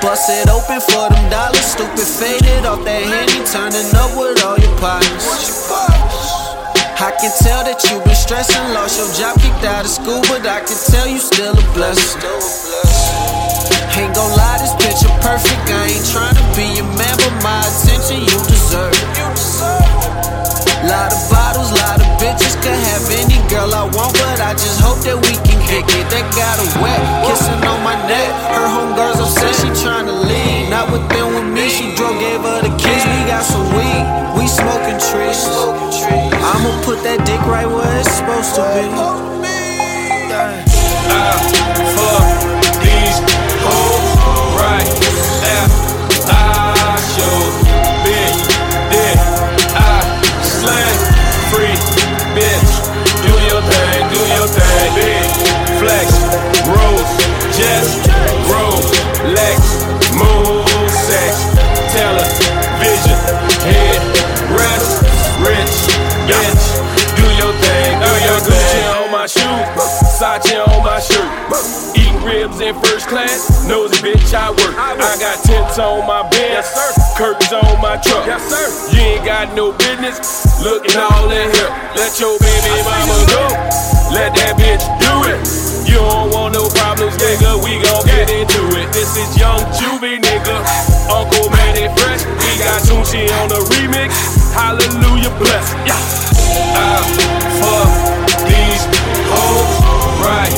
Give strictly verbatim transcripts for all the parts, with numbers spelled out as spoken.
Bust it open for them dollars. Stupid faded off that Henny, turning up with all your partners. I can tell that you been stressing, lost your job, kicked out of school, but I can tell you still a blessing. Ain't gon' lie, this picture perfect. I ain't tryna be your man, but my attention you deserve. Lot of bottles, lot of bitches, could have any girl I want, but I just hope that we can kick it. That got her wet, kissing on my neck. Her homegirl's upset, she tryna leave. Not with them, with me, she drove, gave her the keys. We got some weed, we smoking trees. I'ma put that dick right where it's supposed to be. I fuck these hoes right after I show big dick. I slang free bitch. Do your thing, do your thing. Big flex, rose, just roll, lex, move, sex, television, head, rest, rich, bitch. Do your thing, do your thing. Gucci on my shoe, Sachi on my shirt. Eating ribs in first class, nosy bitch I work. I got tents on my Benz, curtains on my truck. You ain't got no business looking all in here. Let your baby mama go, let that bitch do it. You don't want no problems, nigga, we gon' get into it. This is Young Juvie, nigga, Uncle Manny Fresh. We got Tunchi on the remix, hallelujah bless. Yeah. I fuck these hoes right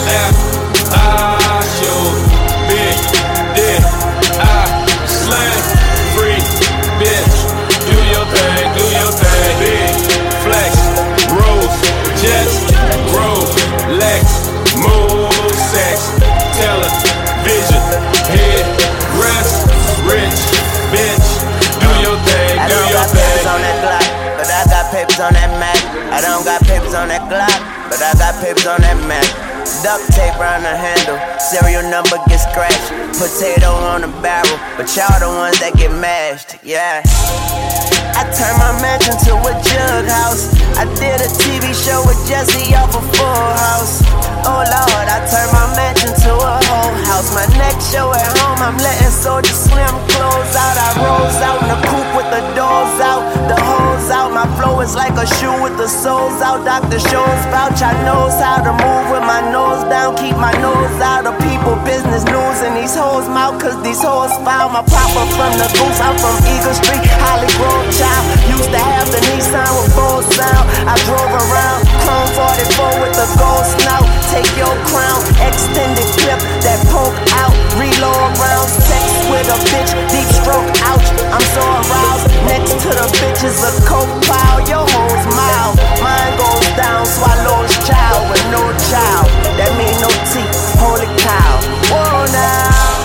after I show big dick. I slang free bitch. Do your thing, do your thing. Big flex, rose, jets, roll, lex, move, sex, television, head, rest, rich, bitch. Do your thing, do your thing. On that Glock, but I got papers on that Mac. I don't got papers on that Glock, but I got papers on that Mac. Duct tape round the handle, serial number get scratched. Potato on the barrel, but y'all the ones that get mashed, yeah. I turned my mansion to a jug house. I did a T V show with Jesse off of Full House. Oh Lord, I turned my mansion to a whole house. My next show at home, I'm letting Soulja Slim close out. I rolls out in the coupe with the doors out, the holes out. My flow is like a shoe with the soles out. Doctor Shows vouch, I knows how to move with my nose down. Keep my nose out of people business news in these hoes' mouth, cause these hoes found my papa from the goose. I'm from Eagle Street, Holly Grove child. Used to have the Nissan with full sound. I drove around, Chrome forty-four with the gold snout. Take your crown, extended clip that poke out. Reload rounds, sex with a bitch, deep stroke, ouch. I'm so aroused, next to the bitches a coke pile. Your hoes mild, mine goes down, swallows child with no child. That mean no teeth, holy cow. Whoa now,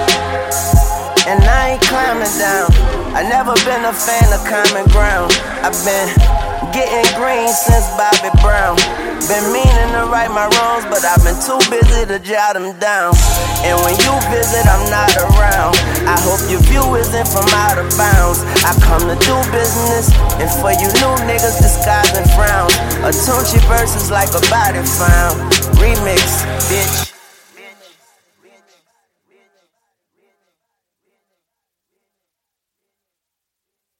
and I ain't climbing down. I never been a fan of common ground. I've been getting green since Bobby Brown. Been meaning to right my wrongs, but I've been too busy to jot them down. And when you visit, I'm not around. I hope your view isn't from out of bounds. I come to do business, and for you new niggas disguising frowns. A Tunchi verse is like a body found. Remix, bitch.